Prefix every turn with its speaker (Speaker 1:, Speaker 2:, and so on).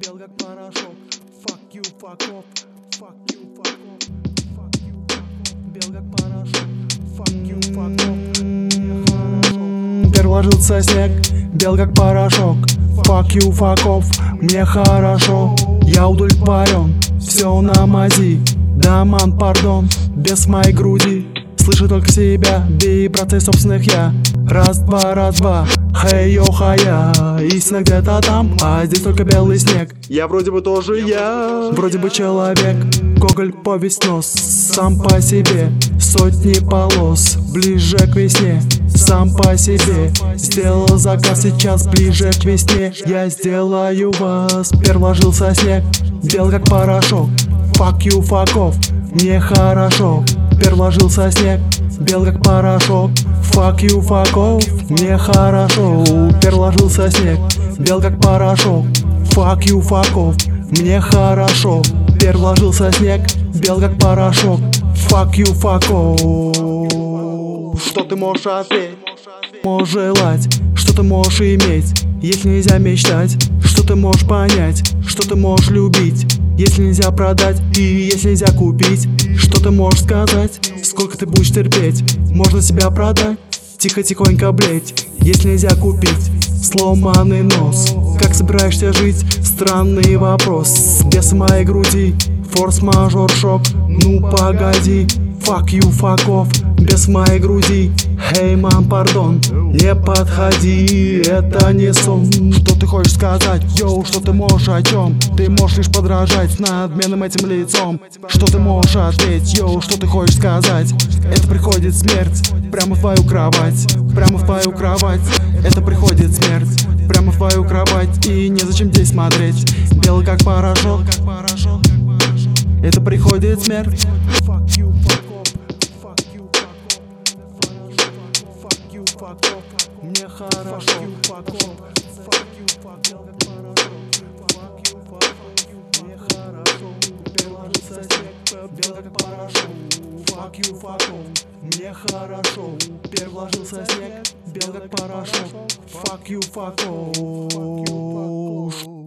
Speaker 1: бел как порошок. Fuck you, fuck off. Fuck you, fuck off. Fuck you, fuck off. Бел как порошок. Fuck you, fuck off. Мне хорошо. Переложился снег, бел как порошок. Fuck you, fuck off. Мне хорошо. Я удовлетворен, все на мази. Да, ман, пардон, без моей груди. Слышу только себя, вибрации собственных я. Раз, два, хей, йо, хая. Истина где-то там, а здесь только белый снег. Я вроде бы тоже я, вроде бы человек. Гоголь, повесть, нос, сам по себе. Сотни полос, ближе к весне. Сам по себе, сделал заказ, сейчас ближе к весне. Я сделаю вас, переложился снег, бел как порошок. Fuck you, fuck off, мне хорошо. Переложился снег, бел как порошок. Fuck you, fuck off, мне хорошо. Переложился снег, бел как порошок. Fuck you, fuck off, мне хорошо. Переложился снег, бел как порошок. Fuck you, fuck off. Что ты можешь ответить? Можешь желать, что ты можешь иметь, если нельзя мечтать. Что ты можешь понять, что ты можешь любить, если нельзя продать и если нельзя купить. Что ты можешь сказать, сколько ты будешь терпеть. Можно себя продать, тихо-тихонько блеть, если нельзя купить. Сломанный нос, как собираешься жить? Странный вопрос, без моей груди. Форс-мажор, шок, ну погоди. Fuck you, fuck off, без моей груди. Hey, мам, пардон, не подходи, это не сон. Что ты хочешь сказать, йоу, что ты можешь, о чем? Ты можешь лишь подражать надменным этим лицом. Что ты можешь ответить, йоу, что ты хочешь сказать? Это приходит смерть, прямо в твою кровать. Прямо в твою кровать, это приходит смерть. Прямо в твою кровать, и незачем здесь смотреть. Белый как порошок, это приходит смерть. Fuck you, fuck off. Fuck you, fuck off. Мне хорошо. Fuck you, fuck off. Мне хорошо. Переложился снег, белый как порошок. Fuck you, fuck off. Мне хорошо. Переложился снег, белый как порошок. Fuck you, fuck off.